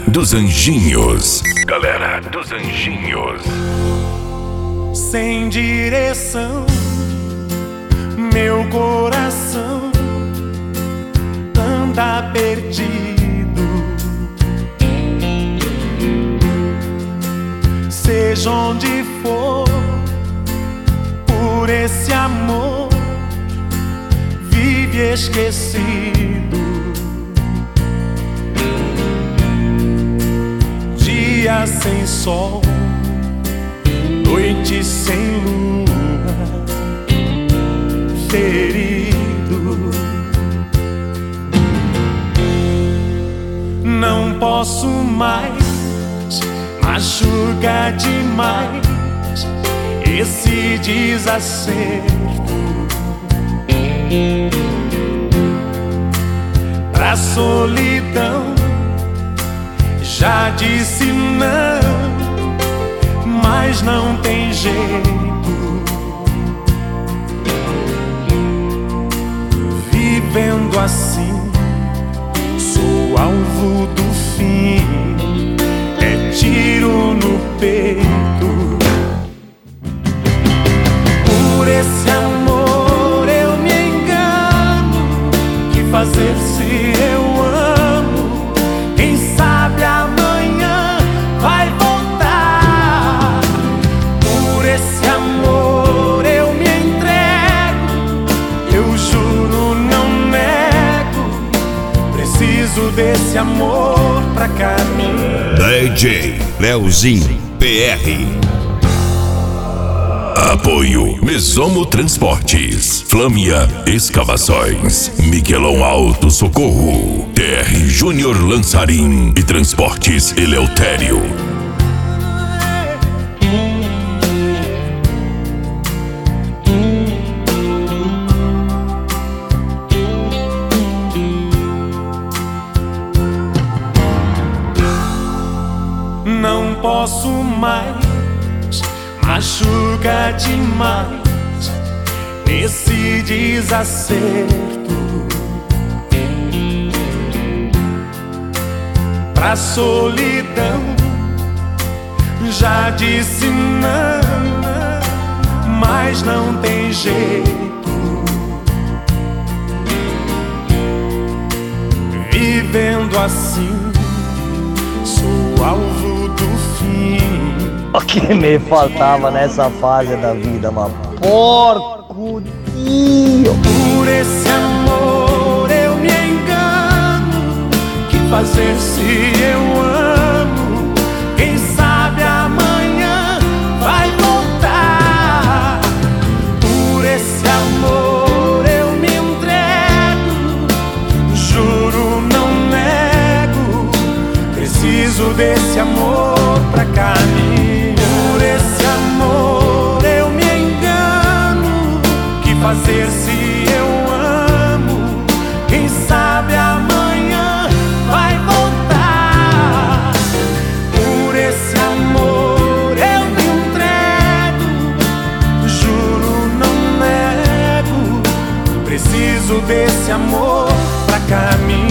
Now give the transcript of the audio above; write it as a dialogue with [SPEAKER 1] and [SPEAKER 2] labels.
[SPEAKER 1] dos Anjinhos. Galera dos Anjinhos.
[SPEAKER 2] Sem direção, meu coração anda perdido. Seja onde for, por esse amor vive esquecido. Dia sem sol, noite sem lua, ferido. Não posso mais, machuca demais esse desacerto. Pra solidão já disse não, mas não tem jeito. Vivendo assim, sou alvo do fim, é tiro no peito. Por esse amor eu me engano, que fazer se eu amo? Quem sabe amanhã vai voltar. Por esse amor eu me entrego, eu juro, não nego. Preciso desse amor pra caminhar.
[SPEAKER 1] DJ Leozinho PR. Apoio Mesomo Transportes, Flâmia Escavações, Miquelon Alto Socorro, TR Júnior Lançarim e Transportes Eleutério.
[SPEAKER 2] Não posso mais, machuca demais esse desacerto. Pra solidão já disse não, mas não tem jeito. Vivendo assim, sou alvo do fim.
[SPEAKER 3] O que me faltava nessa fase da vida, mano? Porco Dio!
[SPEAKER 2] Por esse amor eu me engano, que fazer se eu amo? Quem sabe amanhã vai voltar. Por esse amor eu me entrego, juro, não nego. Preciso desse amor pra caminhar. Por esse amor eu me engano, que fazer se eu amo? Quem sabe amanhã vai voltar. Por esse amor eu me entrego, juro, não nego. Preciso desse amor pra caminhar.